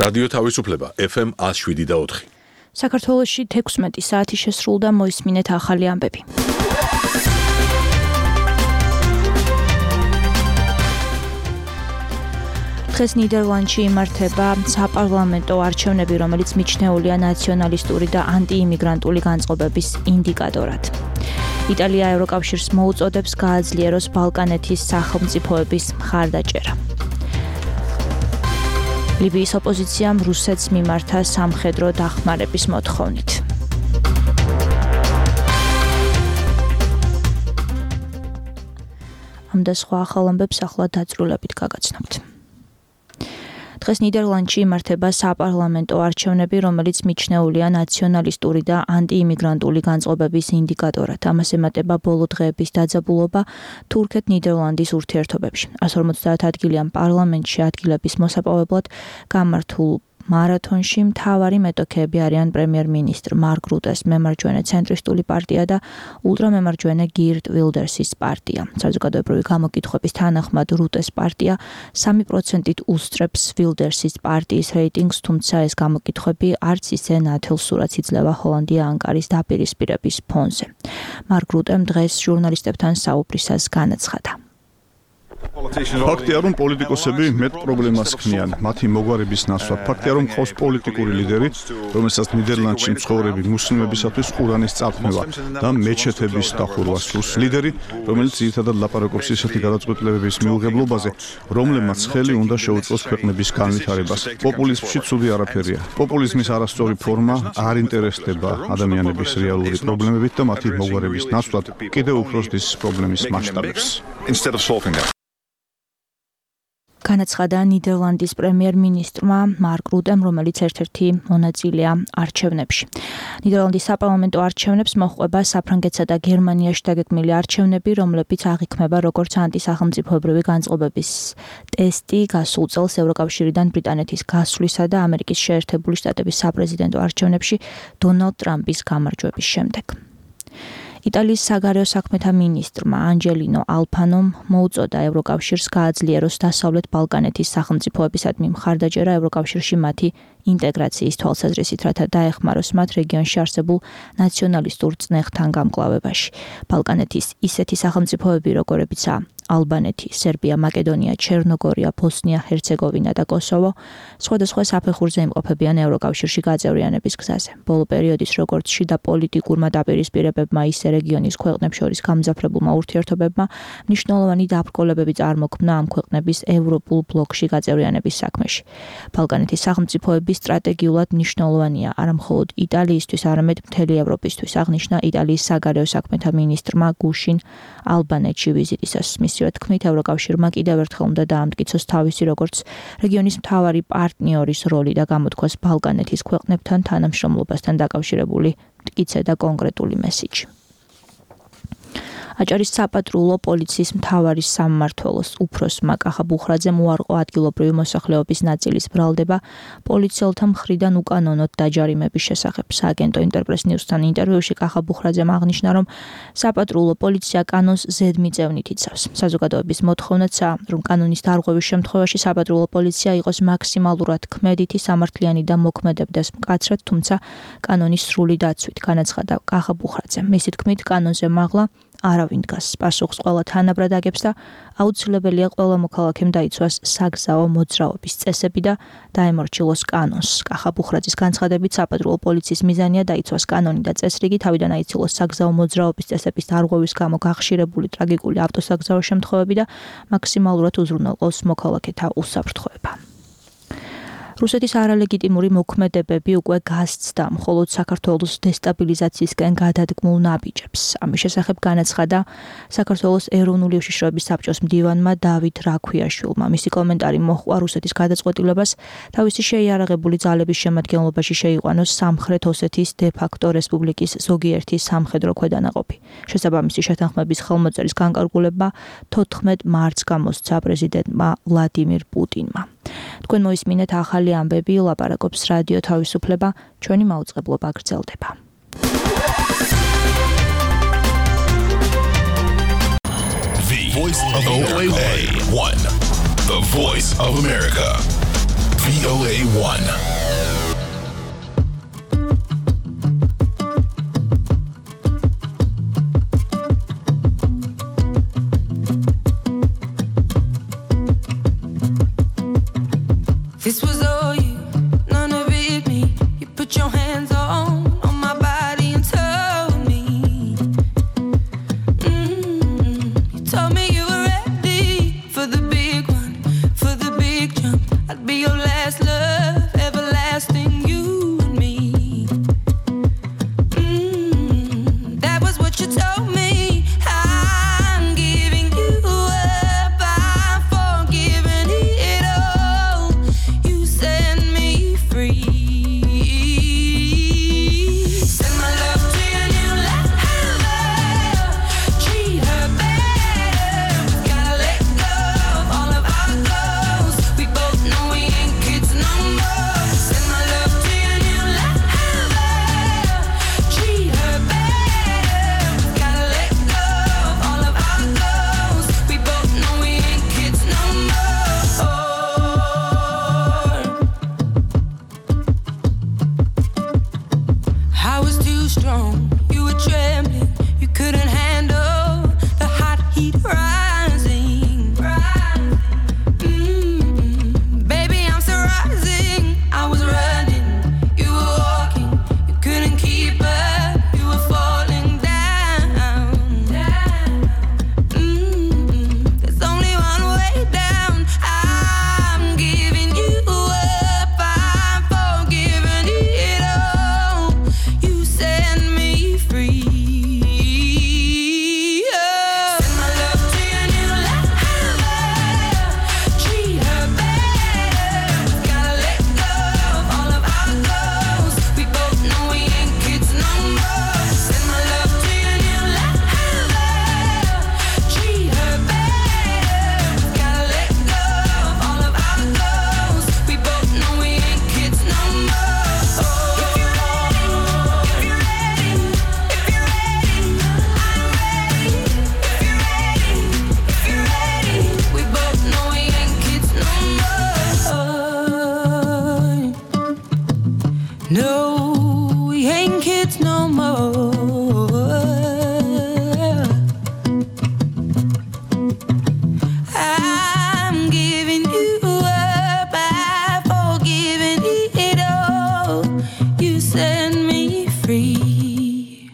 რადიო თავისუფლება FM 107.4. საქართველოში 16 საათი შესრულდა, მოისმინეთ ახალი ამბები. დღეს ნიდერლანდში იმართება საპარლამენტო არჩევნები, რომელიც მიჩნეულია ნაციონალისტური და ანტიიმიგრანტული განწყობების ინდიკატორად. იტალია ევროკავშირს მოუწოდებს გააძლიეროს ბალკანეთის სახელმწიფოების მხარდაჭერა. ლიბიის ოპოზიციამ რუსეთს მიმართა სამხედრო დახმარების მოთხოვნით. ამ და სხვა ახალ ამბებს ახლა დაწვრილებით გაგაცნობთ. დღეს ნიდერლანდში იმართება საპარლამენტო არჩევნები, რომელიც მიჩნეულია ნაციონალისტური და ანტიიმიგრანტული განწყობების ინდიკატორად. ამას ემატება ბოლო დღეების დაძაბულობა თურქეთ-ნიდერლანდის ურთიერთობებში. 150 ადგილიან პარლამენტში ადგილების მოსაპოვებლად გამართულ მარათონში მთავარი მეტოქეები არიან პრემიერ-მინისტრ მარკ რუტეს მემარჯვენე ცენტრისტული პარტია და ულტრამემარჯვენე გირტ ვილდერსის პარტია. საზოგადოებრივი გამოკითხვების თანახმად რუტეს პარტია 3%-ით უსწრებს ვილდერსის პარტიის რეიტინგს, თუმცა ეს გამოკითხვები არც ისე ნათელ სურათს იძლევა ჰოლანდია-ანკარის დაპირისპირების ფონზე. მარკ რუტემ დღეს ჟურნალისტებთან საუბრისას განაცხადა. ფაქტია, რომ პოლიტიკოსები მეტ პრობლემას ქმნიან მათი მოგვარების ნაცვლად. ფაქტია, რომ ყავს პოლიტიკური ლიდერი, რომელსაც ნიდერლანდში მცხოვრები მუსლიმებისათვის ყურანის წარქმევა და მეჩეთების დახურვა სურს. ლიდერი, რომელიც ძირითადად ლაპარაკობს ისეთი გადაწყვეტილებების მიუღებლობაზე, რომლებმაც ხელი უნდა შეუწყოს ქვეყნების განვითარებას. პოპულიზმში ცუდი არაფერია. პოპულიზმის არასწორი ფორმა არ ინტერესდება ადამიანების რეალური პრობლემებით და მათი მოგვარების ნაცვლად კიდევ უფრო ზრდის პრობლემის მასშტაბებს. განაცხადა ნიდერლანდის პრემიერ-მინისტრმა მარკ რუტემ, რომელიც ერთ-ერთი მონაწილეა არჩევნებში. ნიდერლანდის საპარლამენტო არჩევნებს მოჰყვება საფრანგეთსა და გერმანიაში დაგეგმილი არჩევნები, რომლებიც აღიქმება როგორც ანტისახელმწიფოებრივი განწყობების ტესტი გასულ წელს ევროკავშირიდან ბრიტანეთის გასვლისა და ამერიკის შეერთებული შტატების საპრეზიდენტო არჩევნებში დონალდ ტრამპის გამარჯვების შემდეგ. იტალიის საგარეო საქმეთა მინისტრმა ანჯელინო ალფანომ მოუწოდა ევროკავშირს გააძლიეროს დასავლეთ ბალკანეთის სახელმწიფოებისადმი მხარდაჭერა ევროკავშირში მათი ინტეგრაციის თვალსაზრისით, რათა დაეხმაროს მათ რეგიონში არსებულ ნაციონალისტურ წნეხთან გამკლავებაში. ბალკანეთის ისეთი სახელმწიფოები, როგორებიცაა ალბანეთი, სერბია, მაკედონია, ჩერნოგორია, ბოსნია, ჰერცეგოვინა და კოსოვო, სხვადასხვა საფეხურზე იმყოფებიან ევროკავშირში გაწევრიანების გზაზე. ბოლო პერიოდის როგორც შიდა პოლიტიკურმა დაპირისპირებებმა, ისე რეგიონის ქვეყნებს შორის გამძაფრებულმა ურთიერთობებმა მნიშვნელოვანი დაბრკოლებები წარმოქმნა ამ ქვეყნების ევროპულ ბლოკში გაწევრიანების საქმეში. ბალკანეთის სახელმწიფოები სტრატეგიულად მნიშვნელოვანია არა მხოლოდ იტალიისთვის, არამედ მთელი ევროპისთვის, აღნიშნა იტალიის საგარეო საქმეთა მინისტრმა გუშინ ალბანეთში ვიზიტისას. მისივე თქმით, ევროკავშირმა კიდევ ერთხელ უნდა დაამტკიცოს თავისი როგორც რეგიონის მთავარი პარტნიორის როლი და გამოთქვას ბალკანეთის ქვეყნებთან თანამშრომლობასთან დაკავშირებული მტკიცე და კონკრეტული მესიჯი. აჭარის საპატრულო პოლიციის მთავარის სამმართველოს უფროსმა კახა ბუხრაძემ უარყო ადგილობრივი მოსახლეობის ნაწილის ბრალდება პოლიციელთა მხრიდან უკანონოდ დაჯარიმების შესახებ. სააგენტო ინტერპრეს ნიუსთან ინტერვიუში კახა ბუხრაძემ აღნიშნა, რომ საპატრულო პოლიცია კანონს ზედმიწევნით იცავს. საზოგადოების მოთხოვნაცაა, რომ კანონის დარღვევის შემთხვევაში საპატრულო პოლიცია იყოს მაქსიმალურად ქმედითი, სამართლიანი და მოქმედებდეს მკაცრად, თუმცა კანონის სრული დაცვით, განაცხადა კახა ბუხრაძემ. მისი თქმით, კანონზე მაღლა არავინ დგას. პასუხს ყველა თანაბრად აგებს და აუცილებელია ყველა მოქალაქემ დაიცვას საგზაო მოძრაობის წესები და დაემორჩილოს კანონს. კახა ბუხრაძის განცხადებით, საპატრულო პოლიციის მიზანია დაიცვას კანონი და წესრიგი, თავიდან აიცილოს საგზაო მოძრაობის წესების დარღვევის გამო გახშირებული ტრაგიკული ავტოსაგზაო შემთხვევები და მაქსიმალურად უზრუნველყოს მოქალაქეთა უსაფრთხოება. რუსეთის არალეგიტიმური მოქმედებები უკვე გასცდა მხოლოდ საქართველოს დესტაბილიზაციისკენ გადადგმულ ნაბიჯებს. ამის შესახებ განაცხადა საქართველოს ეროვნული უშიშროების საბჭოს მდივანმა დავით რაქვიაშვილმა. მისი კომენტარი მოჰყვა რუსეთის გადაწყვეტილებას თავისი შეიარაღებული ძალების შემადგენლობაში შეიყვანოს სამხრეთ ოსეთის დე-ფაქტო რესპუბლიკის ზოგიერთი სამხედრო ქვედანაყოფი. შესაბამისი შეთანხმების ხელმოწერის განკარგულება 14 მარტს გამოსცა პრეზიდენტმა ვლადიმირ პუტინმა. თქვენ მოისმინეთ ახალი ამბები, ლაპარაკობს რადიო თავისუფლება, ჩვენი მაუწყებლობა გრძელდება. The Voice of OA1, The Voice of America. VOA1. This was all you, none of it me. You put your hands on my body and told me. You told me you were ready for the big one, for the big jump. I'd be your last love, everlasting, you and me. That was what you told me. I'm giving you up, I'm forgiving it all. You set me free. Send my love to your new lover. Treat her better. Gotta let go of all of our goals. We both know we ain't kids no more. Send my love to your new lover. Treat her better. Gotta let go of all of our goals. We both know we ain't kids no more. I was too strong, you were trembling, you couldn't handle the hot heat rising. Baby, I'm still rising. I was running, you were walking, you couldn't keep up, you were falling down. There's only one way down. I'm giving you up, I'm forgiving it all. You set me free. Send my love to your new lover. Treat her better. Gotta let go of all of our goals. We both know we ain't kids no more. Send my love to your new lover. Treat her better. Gotta let go of all of our goals. We both know we ain't kids no more. If you're ready, if you're ready, if you're ready, I'm ready. If you're ready, if you're ready, we both know we ain't kids no more. No, we ain't kids no more. I'm giving you up, I've forgiven it all. You set me free.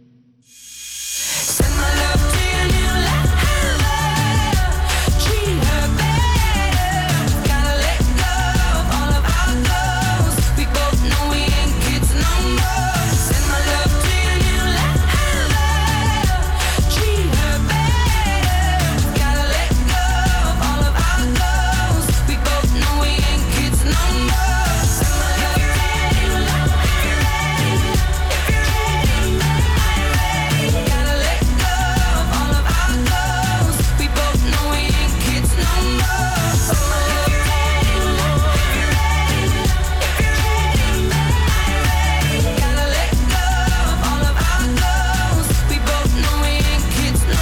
Send my love to your new lover. Treat her better. Gotta let go of all of our goals. We both know we ain't kids no more. Send my love to your new lover. Treat her better. Gotta let go of all of our goals. We both know we ain't kids no more. Send my love to your new lover. If you're ready, if you're ready, I'm ready. Gotta let go of all of our goals. We both know we ain't kids no more. Send my love to your new lover. If you're ready, if you're ready, I'm ready. Gotta let go of all of our goals. We both know we ain't kids no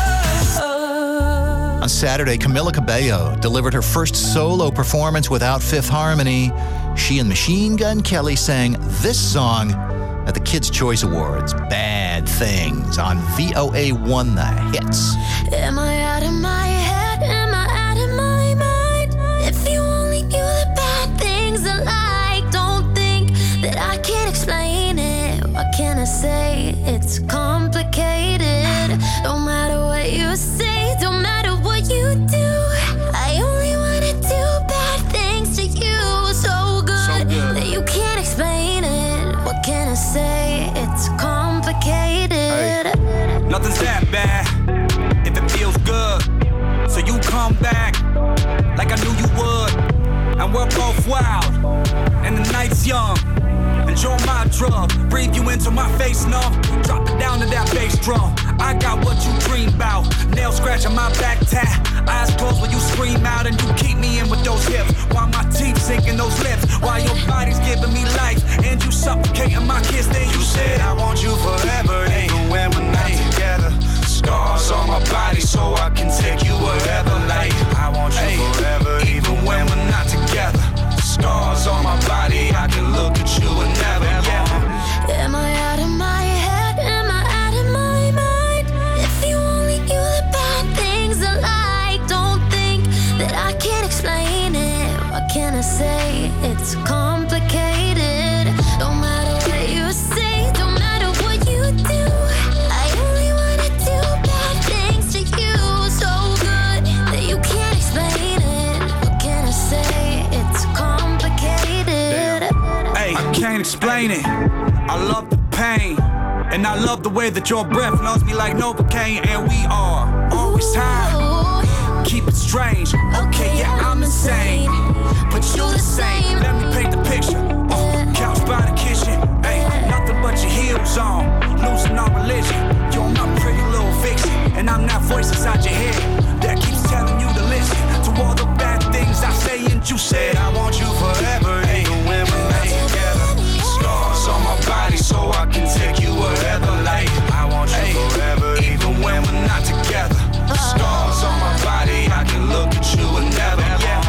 more. On Saturday, Camila Cabello delivered her first solo performance without Fifth Harmony. She and Machine Gun Kelly sang this song at the Kids' Choice Awards, Bad Things, on VOA1 The Hits. Am I out of my head? Am I out of my mind? If you only knew the bad things I like, don't think that I can explain it. What can I say? It's complicated. No matter what you say, don't matter what you do, I only wanna do bad things to you. So good that you can't explain it. What can I say? It's complicated. Nothing's that bad if it feels good. So you come back like I knew you would. And we're both wild, and the night's young. Enjoy my drug, breathe you into my face, no. Drop it down to that bass drum. I got what you dream about. Nail scratching my back tat. Eyes closed when you scream out, and you keep me in with those hips. While my teeth sinking those lips. While your body's giving me life, and you suffocating my kiss. Then you said I want you forever, even when we're not together. Scars on my body so I can take you wherever. Like I want you forever, even when we're not together. Scars it's complicated. Don't matter what you say, don't matter what you do. I only wanna do bad things to you, so good that you can't explain it. What can I say? It's complicated. Hey, I can't explain it. I love the pain, and I love the way that your breath loves me like Novocaine. And we are always high. Keep it strange. Okay, yeah, I'm insane, but you the same. Let me paint the picture. Couch by the kitchen. Hey, nothing but your heels on. Losing all religion. You're my pretty little vixen, and I'm that voice inside your head that keeps telling you to listen to all the bad things I say and you said. I want you forever, even when we're not together. Scars on my body so I can take you wherever. Like I want you forever, even when we're not together. Scars on my body, I can look at you and never.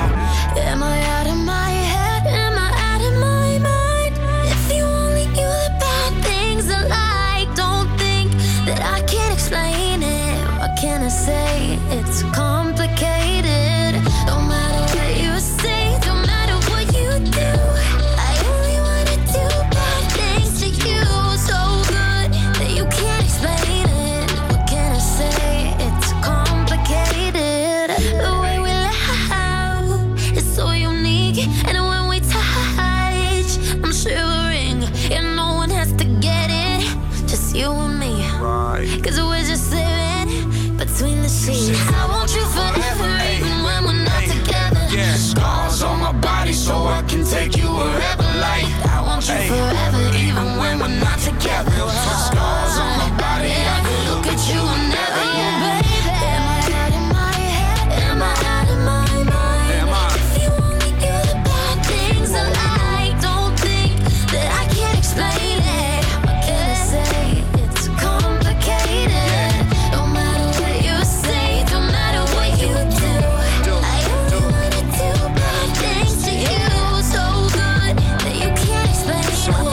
Yeah. Am I out of my head? Am I out of my mind? If you only knew the bad things I like, don't think that I can't explain it. What can I say? It's complicated. Don't matter what you say, don't matter what you do. I only wanna do bad things to you, so good that you can't explain it. What can I say? It's complicated. The way we laugh is so unique, and when we touch, I'm shivering. And no one has to get it, just you and me. Cause we're just living between the sheets. I want you forever, even when we're not together. Yeah, scars on my body so I can take you wherever. Like I want you forever, even when we're not together. Scars on my body, I can look at you and never, baby. Am I out of my head? Am I out of my mind? Am I? If you only knew the bad things I like, don't think that I can't explain it. What can I say? It's complicated. Don't matter what you say, don't matter what you do. I only wanna do bad things to you, so good that you can't explain.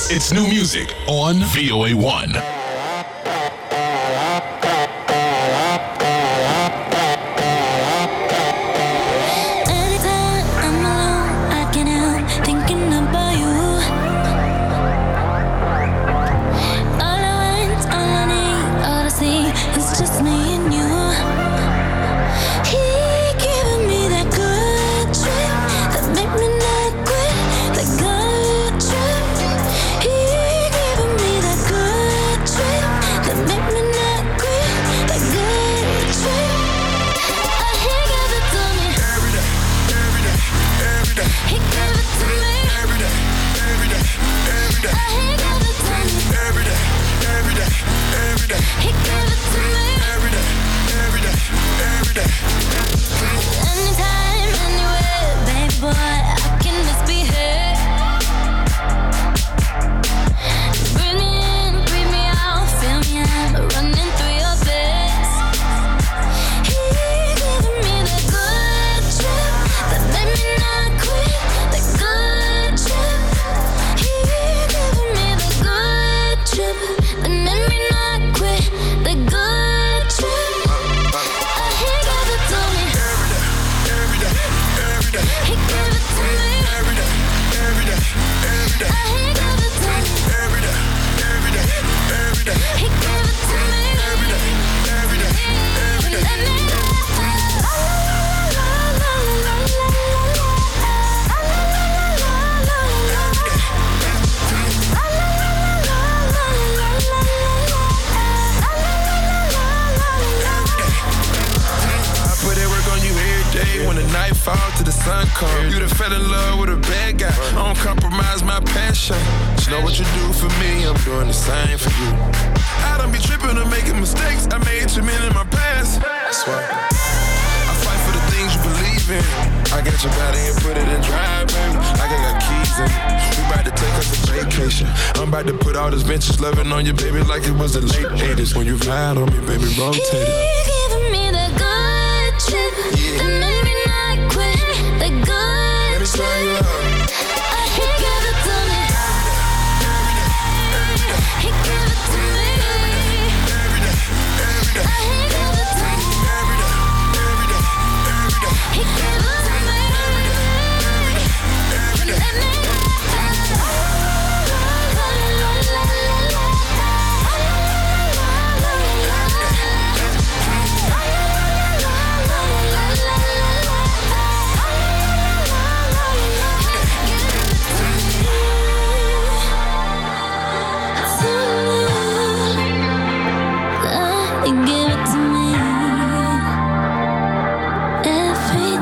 It's new music on VOA1. Anytime I'm alone, I can't help thinking about you. All I want, all I need, all I see is just me and you. He giving me that good trip that make me not quit. That good trip. He giving me that good trip that make me not quit. That good trip. He gave it to me. He gave it to me. He gave it to me. He gave it to me. Anytime, anywhere, baby boy, I can misbehave. Breathe me in, breathe me out, feel me, I'm running through your veins. He giving me that good trip that made me not quit. That good trip. He giving me the good trip that made me not quit. The good trip. He gave it to me. He gave it to me. He gave it to me. He gave it to me. Let me I put that work on you every day. When the night falls to the sun comes, you done fell in love with a bad guy. I don't compromise my passion. You know what you do for me, I'm doing the same for you. I don't be tripping or making mistakes. I made too many in my past. That's why I fight for the things you believe in. I got your body and put it in drive, baby. Like I got keys in it. We about to take us a vacation. I'm about to put all this vintage loving on you, baby, like it was the late 80s. When you ride on me, baby, rotate it. He giving me the good trip that made me not quit. The good Let me slow you up. He gave it to me. He gave it to me. He gave it to me. He gave it to me. Let me give it to me every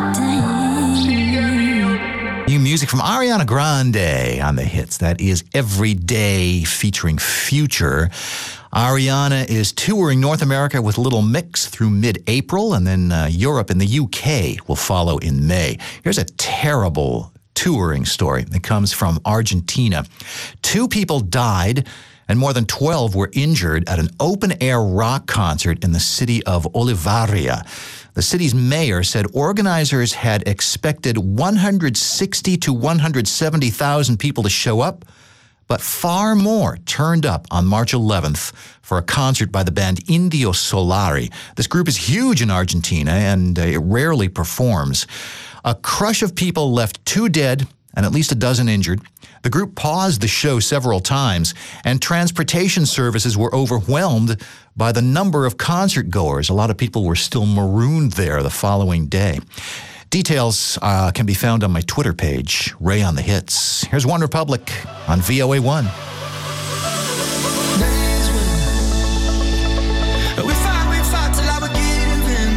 day. New music from Ariana Grande on the hits. That is Every Day featuring Future. Ariana is touring North America with Little Mix through mid-April, and then Europe and the UK will follow in May. Here's a terrible touring story that comes from Argentina. 2 people died and more than 12 were injured at an open-air rock concert in the city of Olivaria. The city's mayor said organizers had expected 160 to 170,000 people to show up, but far more turned up on March 11th for a concert by the band Indio Solari. This group is huge in Argentina, and it rarely performs. A crush of people left 2 dead and at least a dozen injured. The group paused the show several times, and transportation services were overwhelmed by the number of concert goers. A lot of people were still marooned there the following day. Details can be found on my Twitter page, Ray on the Hits. Here's One Republic on VOA1. We fought till I was giving.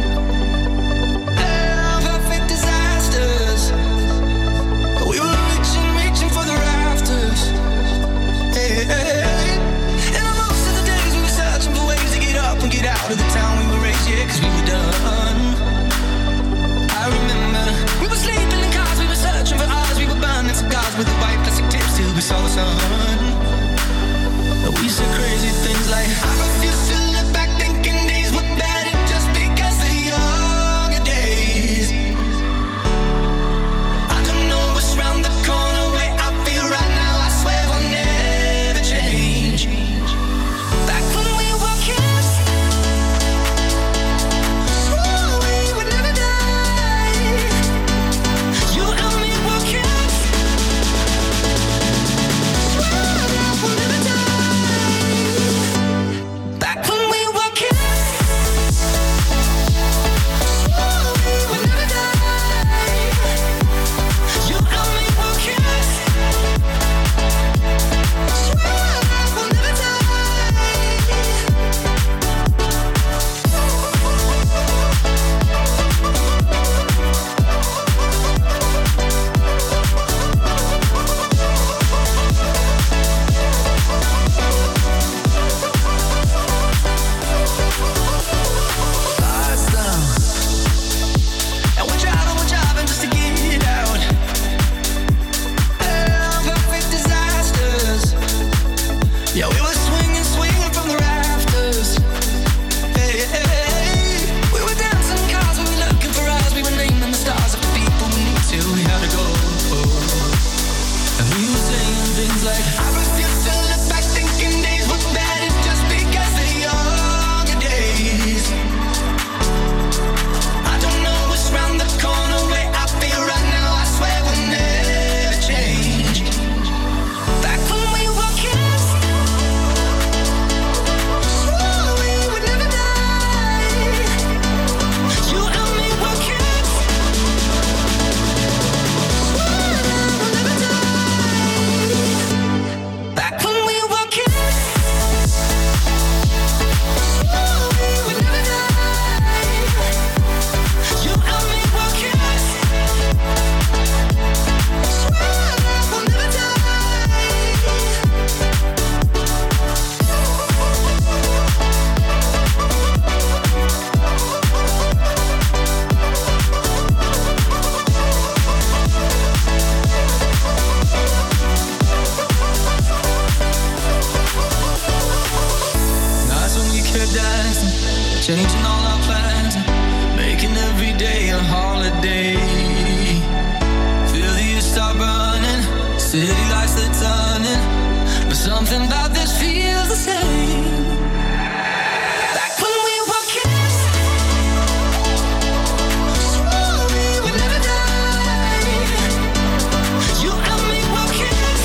Perfect disasters. We were reaching for the rafters. Hey, hey. And most of the days we were searching for ways to get up and get out of the town we were raised, yeah, 'cause we were done. I remember we were sleeping in cars, we were searching for ours, we were burning cigars with the white plastic tips till we saw the sun. We said crazy things like, I refuse to look back thinking days were better just because the younger days. I don't know what's round the corner where I feel right now, I swear I'll never Yeah, we were swinging from the rafters. Hey, hey, hey. We were dancing cars, we were looking for us. We were naming the stars of the people we need to. We had to go. And we were saying things like, I refuse to look back thinking days were better just because they're younger days. I don't know what's round the corner, way I feel right now, I swear we'll never change. Back when we were kids, swore we would never die. You and me were kids, swore we'll never die. Back when we were kids, swore we would never die. You and me were kids, swear we'll never die. Nights when we kept dancing, changing all our plans, making every day a holiday. Feel the years start burning, city lights they're turning, but something about this feels the same. Back when we were kids, swore we would never die. You and me were kids,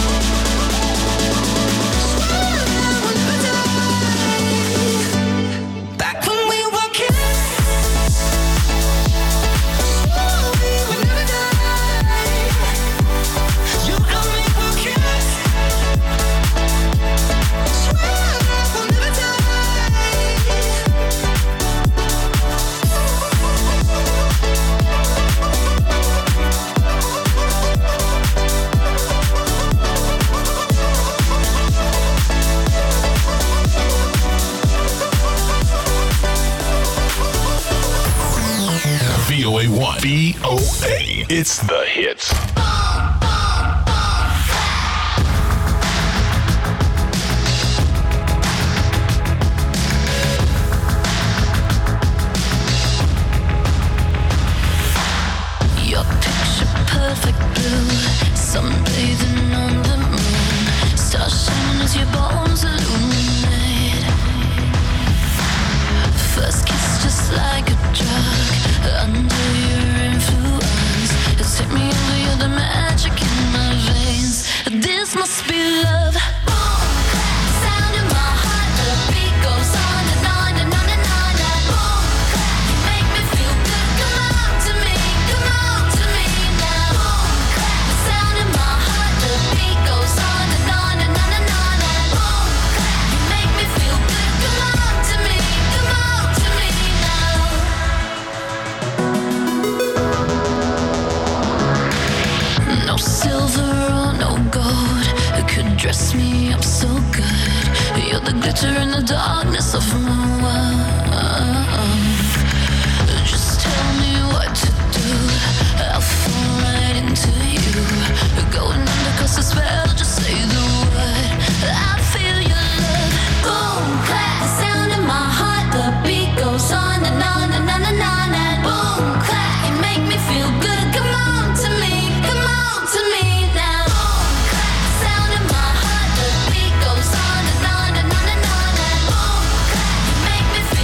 swore we'll never die. Back when we were kids, swore we would never die. You and me were kids, swear we'll never die. VOA1. VOA. It's the hits. Your picture perfect blue, sunbathing on the moon, stars shining as your bones illuminate. First kiss just like a drug, under your influence, you take me over, you're the magic in my veins. This must be love. Boom, sound in my heart, the beat goes on and on and on and on. And boom, you make me feel good. Come on to me now. Boom, sound in my heart, the beat goes on and on and on and on. And boom, you make me feel good. Come on to me now. No silver or no gold could dress me up so good. You're the glitter in the darkness of my world. Just tell me what to do, I'll fall right into you. Going under 'cause I spell, just say the word. I feel your love. Boom, clap, the sound in my heart, the beat goes on and on and on and on. And boom, clap, you make me feel good. Come on to me now. Boom, clap, the sound in my heart, the beat goes on and on and on and on. And boom, clap, you make me feel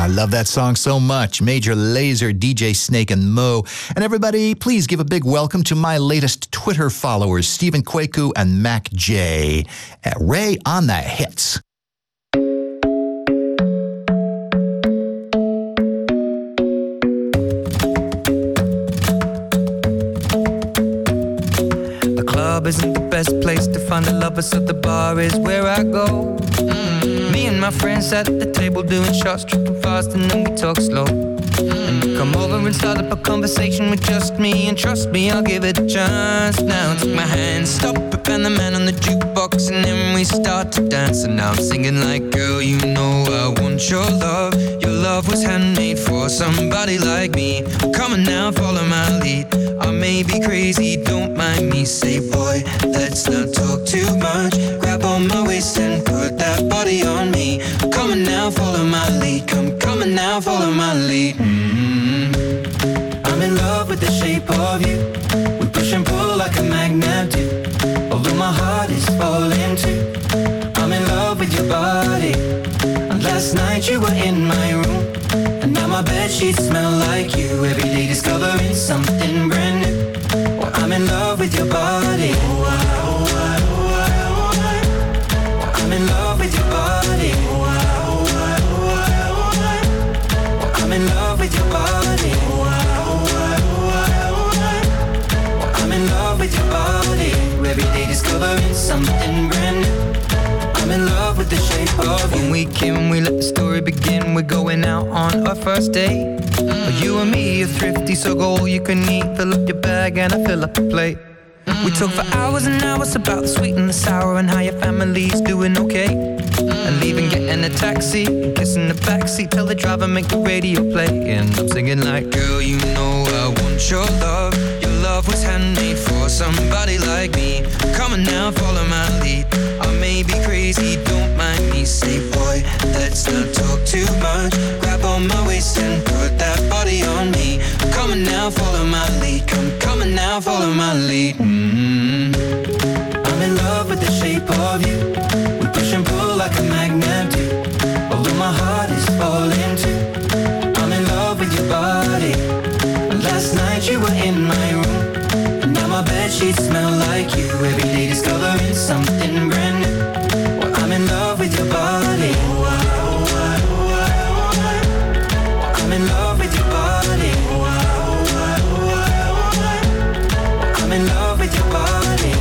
I love that song so much. Major Lazer, DJ Snake, and Mo. And everybody, please give a big welcome to my latest Twitter followers, Stephen Kwaku and Mac J. At Ray on the Hits. The club isn't the best place to find a lover, so the bar is where I go. Me and my friends at the table doing shots, tripping fast, and then we talk slow. And you come over and start up a conversation with just me, and trust me, I'll give it a chance. Now take my hand, stop it, and the man on the jukebox, and then we start to dance. And now I'm singing like, girl, you know I want your love. Your love was handmade for somebody like me. Come on now, follow my lead. I may be crazy, don't mind me. Say, boy, let's not talk too much. Grab on my waist and put that body on me. Come on now, follow my lead. Come on now, follow my lead. I'm in love with the shape of you. We push and pull like a magnet do. Although my heart is falling too. I'm in love with your body. And last night you were in my room, and now my bedsheets smell like you. Every day discovering something brand new. Well, I'm in love with your body. I'm in love with your body. I'm in love with your body. I'm in love with your body. Every day discovering something brand new. I'm in love with the shape of you. When we came, we let the story begin. We're going out on our first date. You and me are thrifty, so go all you can eat. Fill up your bag and I fill up the plate. We talk for hours and hours about the sweet and the sour, and how your family's doing okay. And leaving, getting a taxi, kissing the backseat, tell the driver make the radio play. And I'm singing like, girl, you know I want your love. Your love was handmade for somebody like me. Come on now, follow my lead. I may be crazy, don't mind me. Say, boy, let's not talk too much. Grab on my waist and put that body on me. Come on now, follow my lead. Come on now, follow my lead. I'm in love with the shape of you. We push and pull like a magnet do. Although my heart is falling too. I'm in love with your body. Last night you were in my room, and now my bedsheets smell like you. Every day discovering something brand new. Well, I'm in love with your body. I'm in love with your body. I'm in love with your body.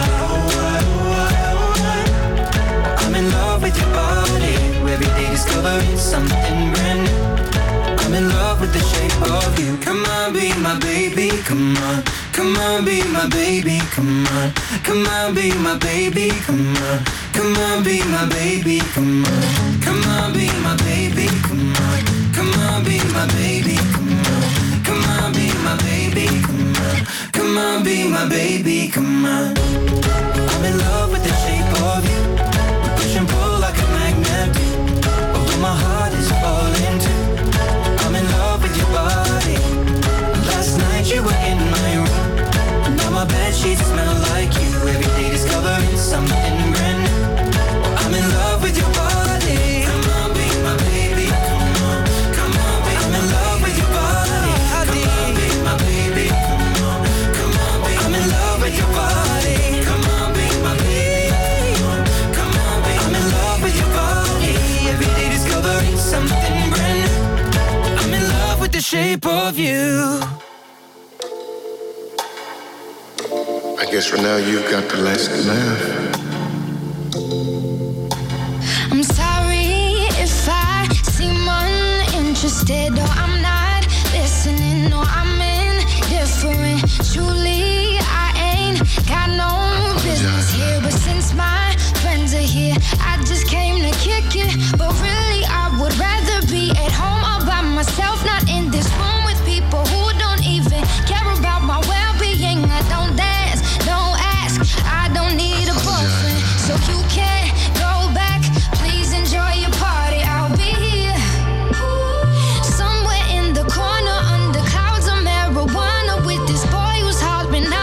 I'm in love with your body. Every day discovering something brand new. I'm in love with the shape of you. Come on, be my baby, come on. Come on, be my baby, come on. Come on, be my baby, come on. Come on, be my baby, come on. Come on, be my baby, come on. Come on, be my baby, come on. Come on, be my baby, come on. Come on, be my baby, come on. I'm in love with the shape of you. We push and pull like a magnet do. Although my heart is falling too. I'm in love with your body. Last night you were in my room, and now my bedsheets smell like you. Every day discovering something brand new. I'm in love with your body. Come on, be my baby. Come on, come on, be. I'm in love with your body. Come on, be my baby. Come on, come on, be. I'm in love with your body. Come on, be my baby. Come on, be. I'm in love with your body. Every day discovering something brand new. I'm in love with the shape of you. I guess for now you've got the last laugh. I'm sorry if I seem uninterested, or I'm not listening, or I'm indifferent. Truly, I ain't got no business here, but since my friends are here, I just came to kick it. But really, I would rather be at home all by myself, not in this room with people who don't even care about my well-being. I don't dance, don't ask, I don't need a boyfriend, so you can't go back. Please enjoy your party, I'll be here somewhere in the corner under clouds of marijuana with this boy whose heart's been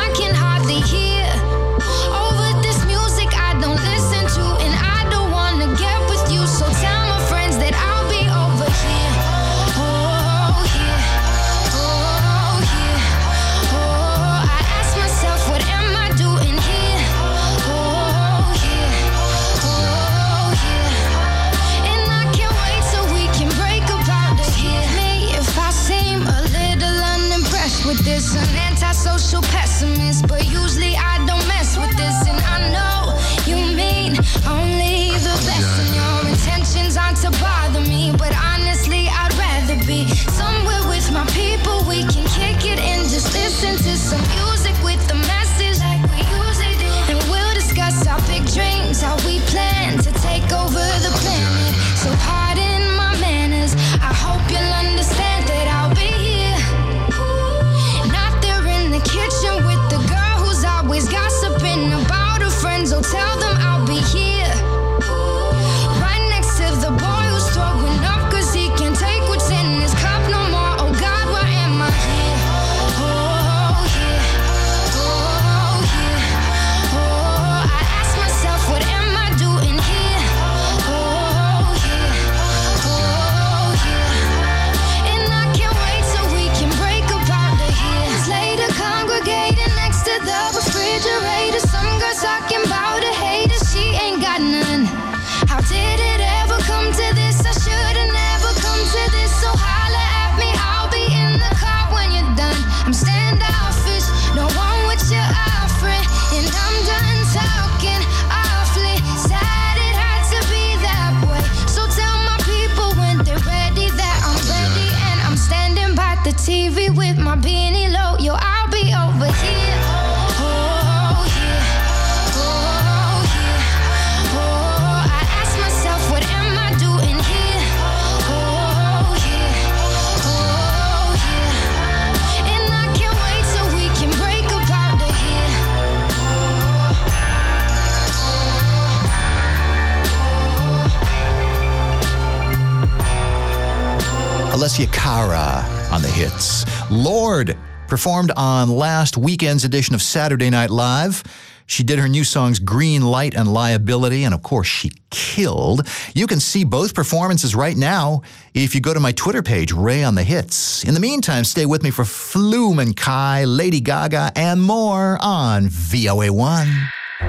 Alessia Cara on the hits. Lorde performed on last weekend's edition of Saturday Night Live. She did her new songs Green Light and Liability, and of course she killed. You can see both performances right now if you go to my Twitter page, Ray on the Hits. In the meantime, stay with me for Flume and Kai, Lady Gaga, and more on VOA1.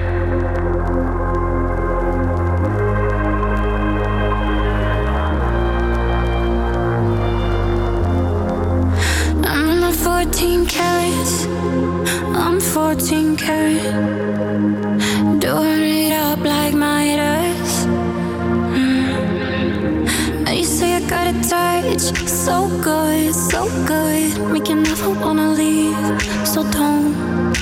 I'm 14 carats. I'm 14 karat. Doing it up like Midas. You say I got a touch, so good, make you never wanna leave. So don't.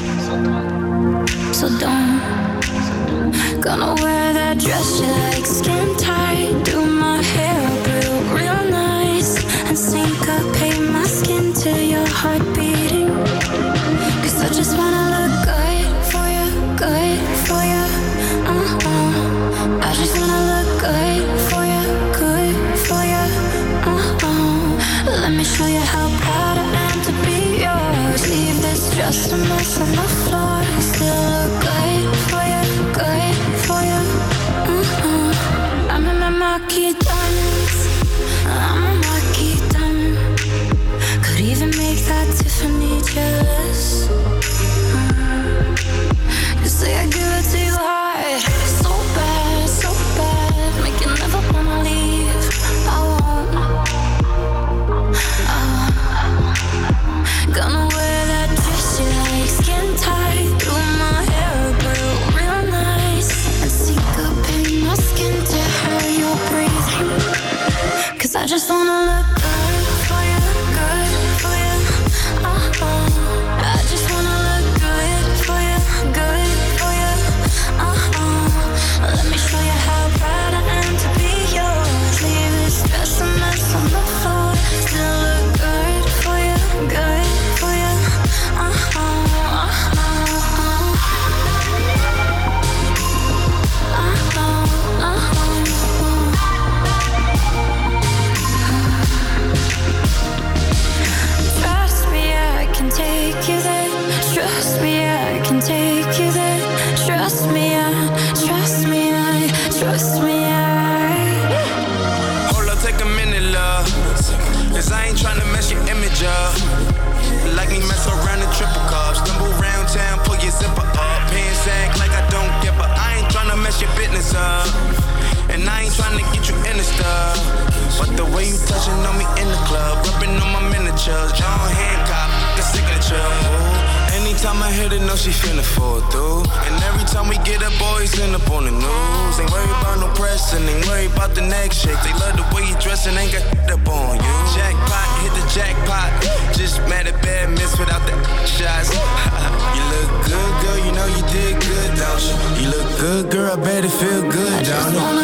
Gonna wear that dress you like, skin tight. Do my hair up real nice, and syncopate my skin to your heart beating. 'Cause I just wanna look good for you. I just wanna look good for you. Let me show you how proud I am to be yours. Leave this dress a mess on the floor. Still look good for you. I'm in my marquee diamonds. Could even make that Tiffany jealous. You say I give it to you hard, so bad, make you never wanna leave. I won't. Gonna wear that dress you like, skin tight. Do my hair real nice, and syncopate my skin to how you're breathing. 'Cause I just wanna look good for you. I just wanna look good for you. Let me show you how proud I am to be yours. Leave this dress a mess on the floor. Still look good for you. Trust me, I can take you there. Trust me, I can take you there. Trust me, I. Hold up, take a minute, love. 'Cause I ain't tryna mess your image up. Like me mess around in triple cups. Stumble around town, pull your zipper up. Pants act like I don't get, but I ain't tryna mess your business up. And I ain't tryna get you in the stuff. But the way you touching on me in the club, rubbing on my miniatures, John Hancock, the signature. Ooh. Anytime I hit it, know she finna fall through. And every time we get up, boys end up on the news. Ain't worried about no pressing, ain't worried about the next shake. They love the way you dressing, ain't got up on you. Jackpot, hit the jackpot. Just mad at bad miss without the shots. You look good, girl, you know you did good, don't you? You look good, girl, I bet it feel good, don't you?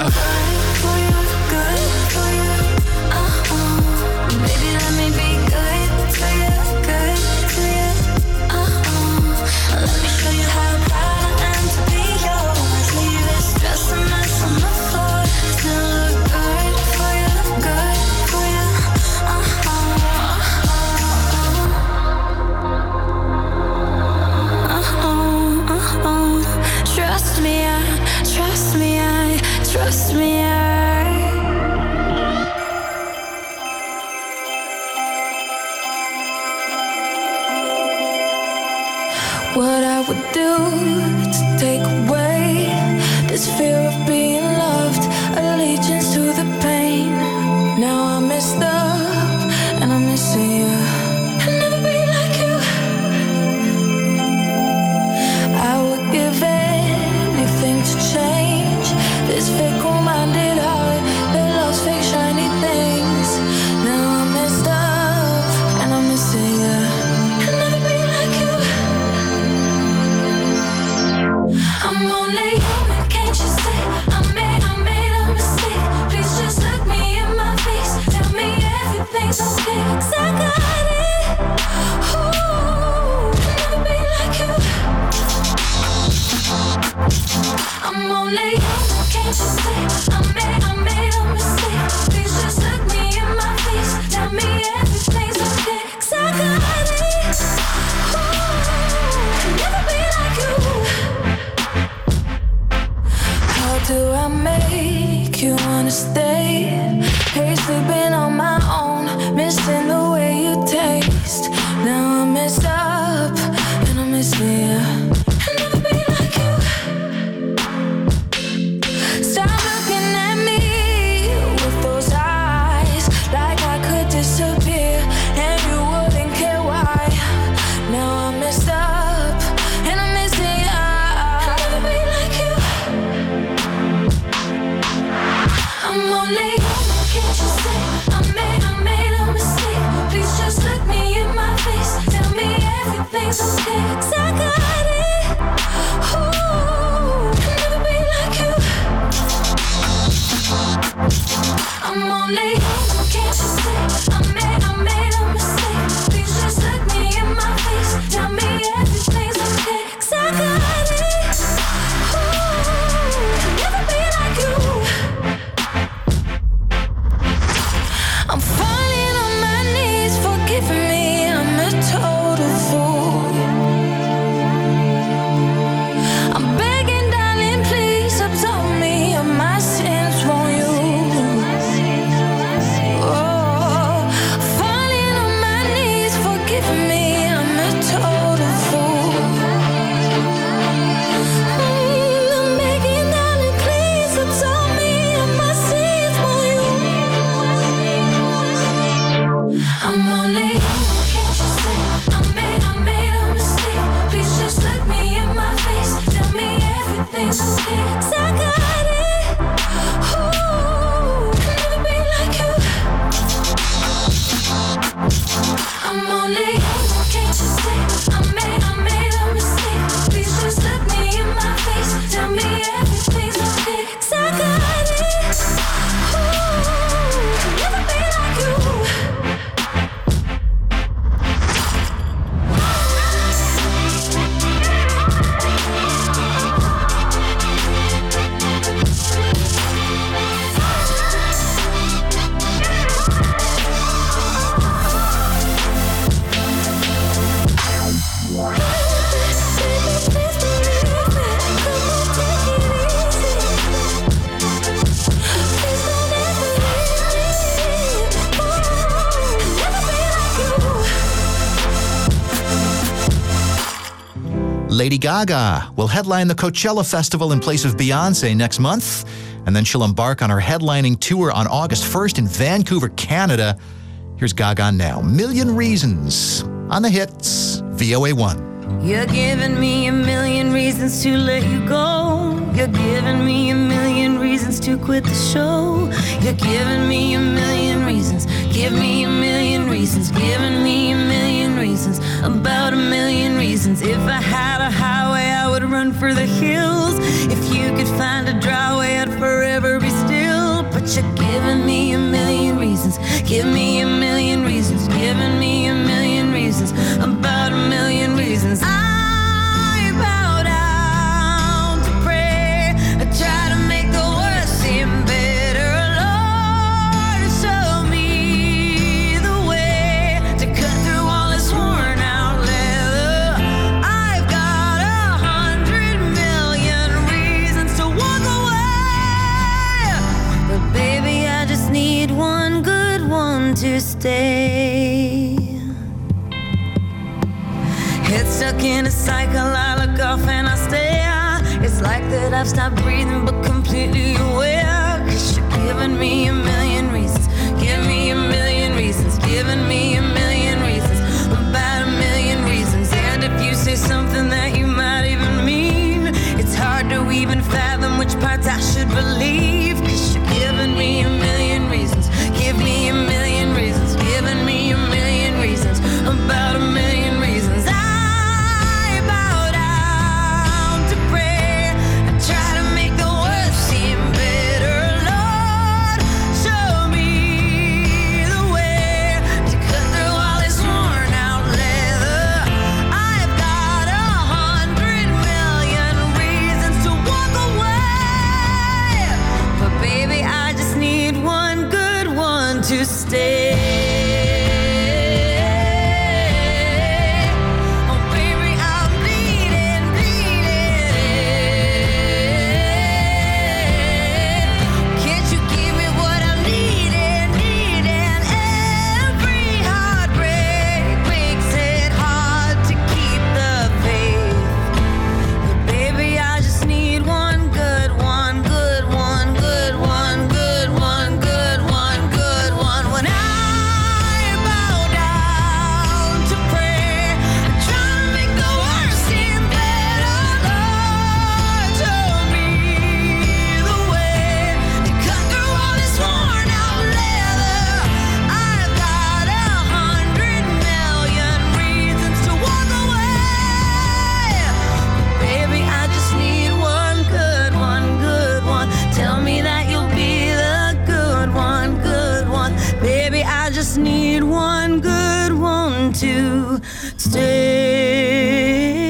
Baby, let me be good to you. Let me show you how proud I am to be yours. Leave this dress a mess on the floor. Still look good for you. Trust me, you wanna stay. Hate sleeping on my own, missing the way you taste. Now I'm messed up and I'm missing you. I'll never be like you. Stop looking at me with those eyes, like I could disappear and you wouldn't care why. Now I'm messed up and I'm missing you. I'll never be like you. I'm only human, can't you see? I made a mistake. Please just look me in my face. Tell me everything's okay. 'Cause I got it. Ooh, I'll never be like you. I'm only human, can't you see? I made a mistake. Please just look me in my face. Tell me everything's okay. 'Cause I got it. Ooh, I'll never be like you. I'm falling on my knees, forgive me, I'm a total fool. I'm begging, darling, please absolve me of my sins, won't you? Oh, falling on my knees, forgive me, I'm a total fool. I'm begging, darling, please absolve me of my sins, won't you? I'm only human, can't you see? I made a mistake. Please just look me in my face. Tell me everything's okay. 'Cause I got it. Ooh, I'll never be like you. I'm only human, can't you see? I made a mistake. Please just look me in my face. Tell me everything's okay. 'Cause I got it. Ooh, I'll never be like you. Lady Gaga will headline the Coachella Festival in place of Beyoncé next month, and then she'll embark on her headlining tour on August 1st in Vancouver, Canada. Here's Gaga now. Million Reasons on the hits, VOA1. You're giving me a million reasons to let you go. You're giving me a million reasons to quit the show. You're giving me a million reasons. Give me a million reasons. Giving me a million reasons. About a million reasons. If I had a highway, I would run for the hills. If you could find a dry way, I'd forever be still. But you're giving me a million reasons. Give me a million reasons. Giving me a million reasons. About a million reasons. I bow down to pray. I try to make the worst seem better. Lord, show me the way to cut through all this worn out leather. I've got 100 million reasons to walk away. But baby, I just need one good one to stay. Head stuck in a cycle, I look off and I stare. It's like that I've stopped breathing but completely aware. 'Cause you're giving me a million reasons. Give me a million reasons. Giving me a million reasons. About a million reasons. And if you say something that you might even mean, it's hard to even fathom which parts I should believe. 'Cause you're giving me a million reasons. Give me a million reasons. Giving me a million reasons. About a million reasons. I bow down to pray. I try to make the worst seem better. Lord, show me the way to cut through all this worn out leather. I've got 100 million reasons to walk away. But baby, I just need one good one to stay. Oh baby, I'm bleeding, bleeding. Can't you stay.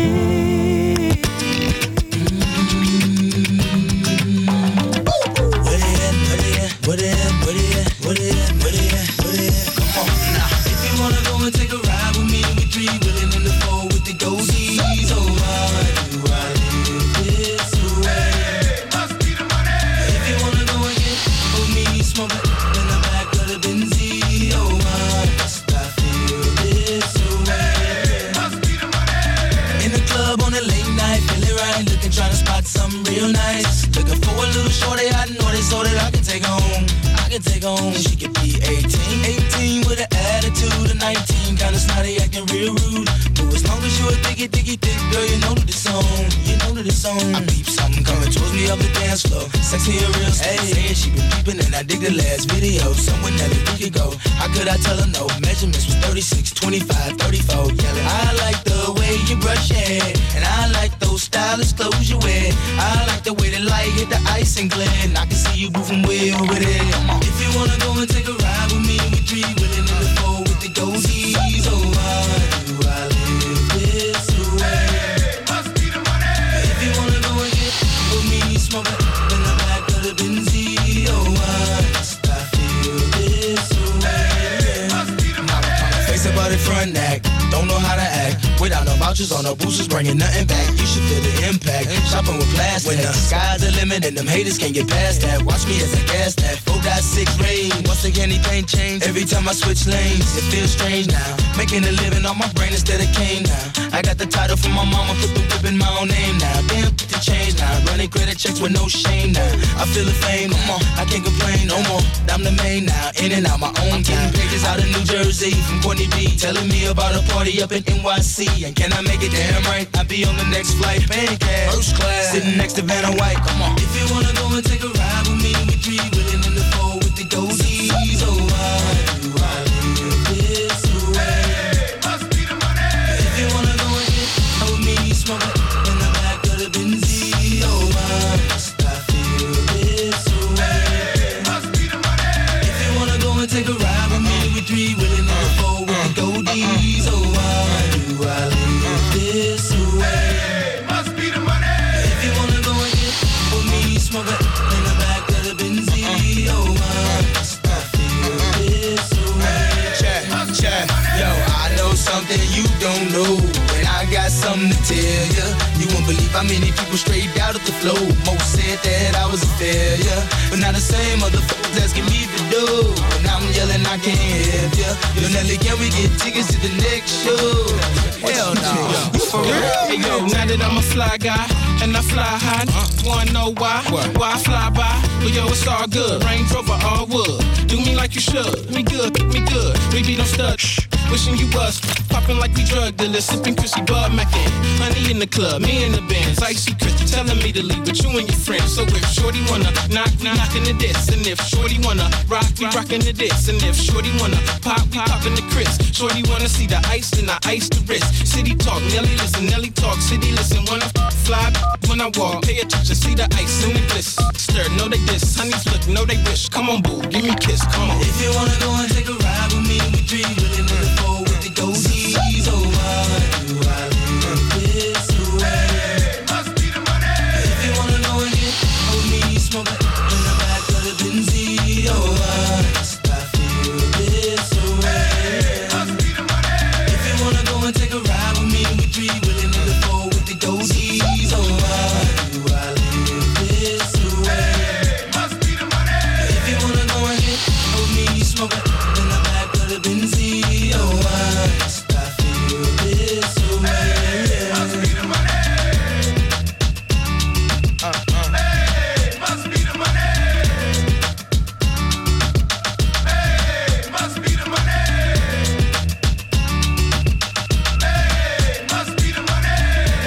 Where they at? Come on now. If you wanna go and take a ride with me, we three willing in the four with the goatees. Oh, why do I live this way? Must be the money. If you wanna go and get with me, smoke it in the back of the Benz. Oh, why must I feel this way? Must be the money. In the club on a late night, feeling right, looking, trying to spot something real nice. Looking for a little shorty, I know this so that I can take home. She could be 18 with an attitude of 19, kinda snotty, acting real rude. But as long as you a thick girl, you know that it's on. I peep something coming towards me up the dance floor. Sexy and real, hey, she been peeping and I dig the last video. Somewhere that we could go. How could I tell her no? Measurements was 36, 25, 34. Yelling, I like the way you brush your hair, and I like those stylish clothes you wear. I like the way the light hit the ice and glare, and I can see you moving way over there. If you wanna go and take a ride with me, we three willing in the four with the goatees. Oh, why do I live this way? Must be the money. If you wanna go and get with me, smoke it in the back of the Benz. Oh, why must I feel this way? Must be the money. Face about it front act, don't know how to act. Without no vouchers or no boosters, bringing nothing back. You should feel the impact. Shopping with plastic. When the sky's the limit and them haters can't get past that. Watch me as I gas that 4.6 rain. Once again, anything change. Every time I switch lanes, it feels strange now. Making a living on my brain instead of cane now. I got the title from my mama, put the whip in my own name now. Damn, put the change now. Running credit checks with no shame now. I feel the fame, come on, I can't complain no more. I'm the main now, in and out my own time. Pages out of New Jersey from Courtney B, telling me about a party up in NYC. And can I make it damn right? I'll be on the next flight, paying cash, first class, sitting next to Vanna White. Come on. If you wanna go and take a ride with me, we three willing in the four with the goatees. Oh, why do I live this way? Must be the money. If you wanna go and get with me, smoke it in the back of the Benz. Oh, why must I feel this way? Must be the money. If you wanna go and take a ride with me, we three willing in the four with the goatees. Oh, why do I live this way? Must be the money. If you wanna go and get with me, smoke it in the back of the Benz. Oh, why must I feel this way? Check. Yo, I know something you don't know, and I got something to tell ya. You won't believe how many people straight out of the flow. Most said that I was a failure, but now the same motherfuckers asking me to do. And I'm yelling I can't help ya. Yo, Nelly, can we get tickets to the next show? Hell no. For real? Hey yo, now that I'm a fly guy and I fly high, wanna know why? Why I fly by? Well yo, it's all good. Range Rover, all wood. Do me like you should. We good. We be them studs. Wishing you was popping like we drug dealers, sipping Chrissy Bud Mackin. Honey in the club, me in the Benz, icy Chris telling me to leave with you and your friends. So if Shorty wanna knock, we knockin' the diss. And if Shorty wanna rock, we rockin' the diss. And if Shorty wanna pop, we poppin' the Chris. Shorty wanna see the ice, then I ice the wrist. City talk, Nelly listen, Nelly talk, city listen. When I fly, when I walk, pay attention, see the ice in the bliss. Stir, know they diss, honeys look, know they wish. Come on, boo, give me a kiss, come on. If you wanna go and take a ride with me, we three willing in the four with the goatees. Oh, why do I live this way? Must be the money. If you wanna go and get with me, smoke it in the back of the Benz. Oh, why must I feel this way? Must be the money. If you wanna go and take a ride with me, we three willing in the four with the goatees. Oh, why do I live this way? Must be the money. If you wanna go and get with me, smoke it in the back of the Benz. Oh, why must I feel this way? Must be the money. Hey, must be the money. Hey, must be the money. Hey, must be the money.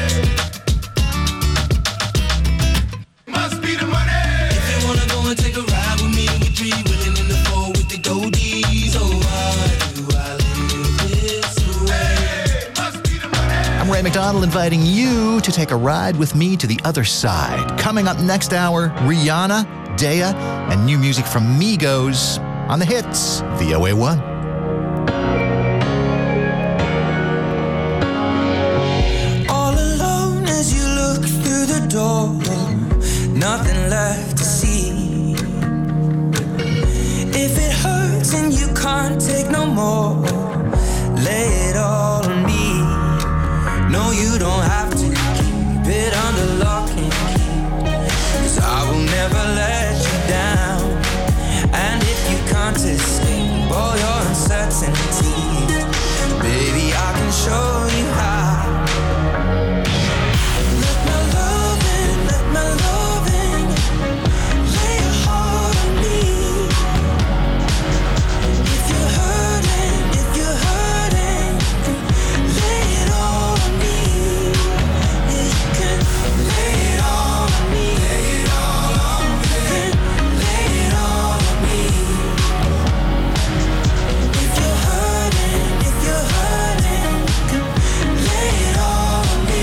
Must be the money. If you wanna go and take a ride with me, we three willing in the four with the goatees. Oh, why do I live this way? Must be the money. I'm Ray McDonald inviting you to take a ride with me to the other side. Coming up next hour, Rihanna, Daya, and new music from Migos on the hits, VOA1. nothing left to see. If it hurts and you can't take no more, lay it all on me. No, you don't have to keep it under lock and key, 'cause I will never let you down. And if you can't escape all your uncertainties, baby, I can show you how. Let my loving lay your heart on me. If you're hurting, lay it all on me. Yeah, you can lay it all on me. Lay it all on me. Lay it all on me. If you're hurting, lay it all on me.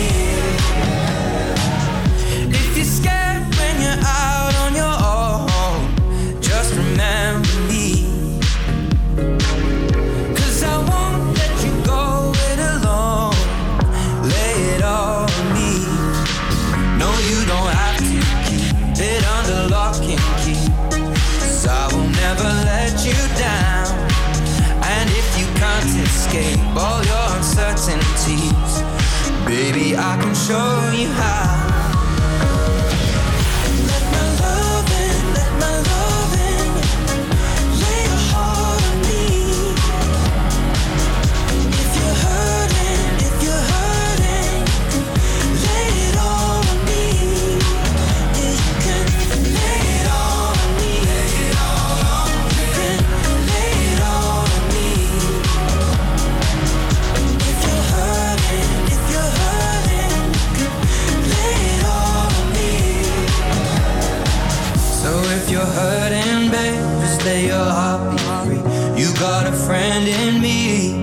If you're scared when you're out on your own, just remember me. 'Cause I won't let you go it alone. Lay it all on me. No, you don't have to keep it under lock and key, 'cause I will never let you down. And if you can't escape all your uncertainties, baby, I can show you how. Let my loving lay your heart on me. If you're hurting, lay it all on me. Yeah, you can lay it all on me. Lay it all on me. Lay it all on me. If you're hurting, lay it all on me. So if you're hurting, babe, just lay your heartbeat free. You got a friend in me.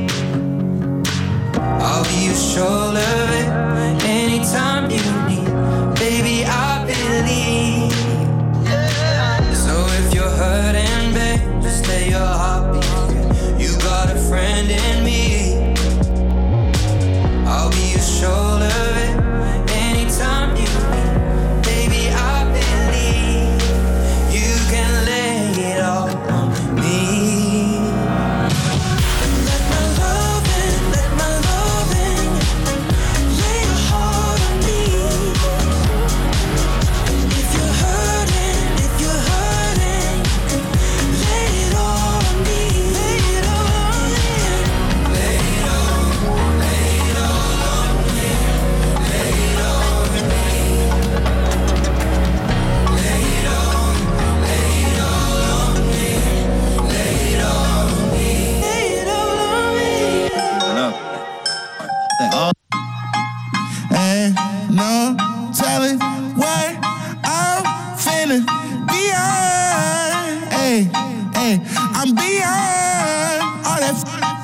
I'll be your shoulder, babe, anytime you need. Baby, I believe. So if you're hurting, babe, just lay your heartbeat free. You got a friend in me. I'll be your shoulder, babe, anytime you need. Baby, I believe you can lay it all on me. Let my loving lay your heart on me. If you're hurting, lay it all on me. Lay it all on me. Lay it all on me. Lay it all on me. Lay it all on me. Lay it all on me. Lay it all on me. Lay it all on me. Ain't no telling what I'm feeling beyond. Hey, I'm beyond all that.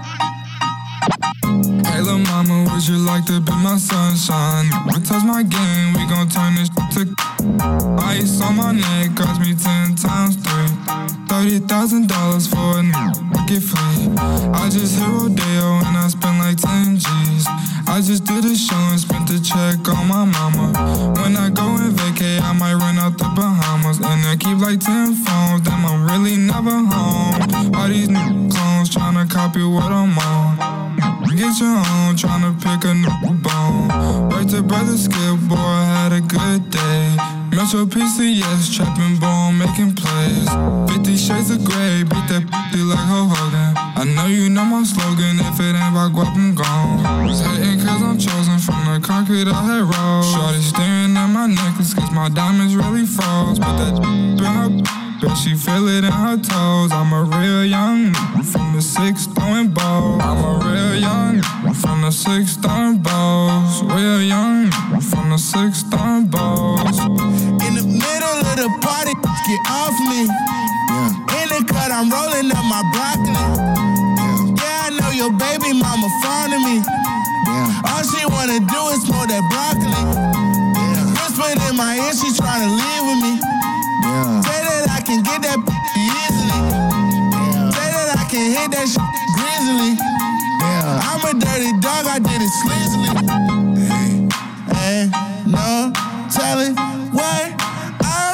Hey, lil' mama, would you like to be my sunshine? We touch my game, we gon' turn this to ice on my neck, cost me 10 times 3. $30,000 for a get free. I just hit Rodeo and I spent like 10 G's. I just did a show and spent the check on my mama. When I go and vacay, I might run out the Bahamas. And I keep like 10 phones, damn, I'm really never home. All these clones tryna copy what I'm on. Get your own, tryna pick a new bone. Right to brother Skip, boy, I had a good day. Metro PCS, trapping bone, making plays. 50 shades of gray, beat that p***y like Hulk Hogan. I know you know my slogan, if it ain't about guap, I'm gone. Was hating cause I'm chosen from the concrete I had rolled. Shorty staring at my necklace cause my diamonds really froze. But that in her bet she feel it in her toes. I'm a real young from the 6 throwing balls. I'm a real young from the 6 throwing balls. Real young from the 6 throwing balls. In the middle of the party, get off me. In the cut, I'm rolling up my broccoli. Yeah, I know your baby mama fond of me. All she wanna do is smoke that broccoli. Whispered in my ear, she tryna leave with me. Say that I can get that easily. Say that I can hit that shit greasily. I'm a dirty dog, I did it sleazily. Ain't no telling what I'm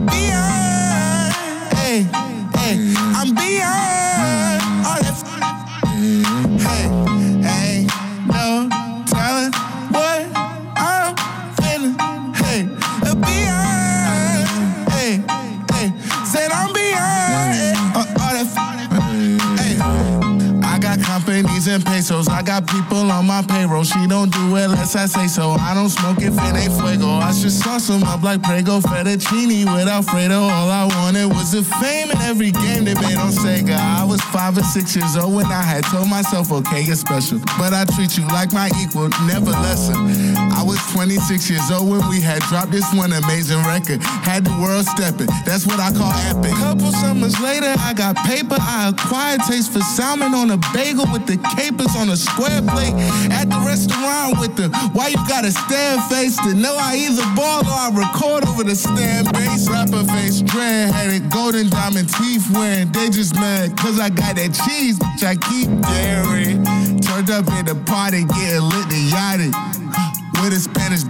beyond. Hey, hey, I'm beyond all that. Hey, hey, no telling what I'm feeling. Hey, beyond. Hey, hey, said I'm beyond all that. Hey, I got companies in pesos. I got people on my payroll. She don't do it unless I say so. I don't smoke if it ain't fuego. I should sauce them up like Prego fettuccine with Alfredo. All I wanted was the fame in every game they made on Sega. I was 5 or 6 years old when I had told myself, okay, you're special, but I treat you like my equal, never lesser. I was 26 years old when we had dropped this one amazing record. Had the world stepping, that's what I call epic. Couple summers later, I got paper. I acquired taste for salmon on a bagel with the capers on a square plate. At the restaurant with the why you gotta stare face to know I either ball or I record over the stand bass. Rapper face, dread-headed, golden diamond teeth wearing. They just mad cause I got that cheese, which I keep daring. Turned up at the party, getting lit and yachted with a Spanish.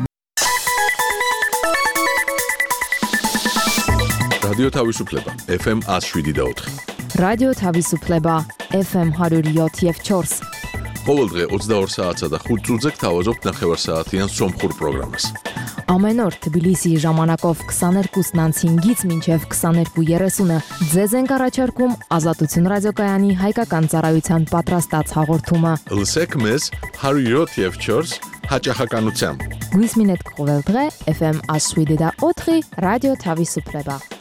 რადიო თავისუფლება FM 107.4. რადიო თავისუფლება FM 107.4. ყოველ დღე 22 საათსა და 5 წუთზე გთავაზობთ ნახევარსაათიან სომხურ პროგრამას. Ամեն օր Թբիլիսիի ժամանակով 22:05-ից մինչև 22:30-ը ձեզ ենք առաջարկում Ազատություն ռադիոկայանի հայկական ծառայության պատրաստած հաղորդումը։ Լսեք մեզ 107.4 հաճախականությամբ։ Գույսմինետ կողել დღե FM 107.4 ռադիո Թավիսուփլեբա։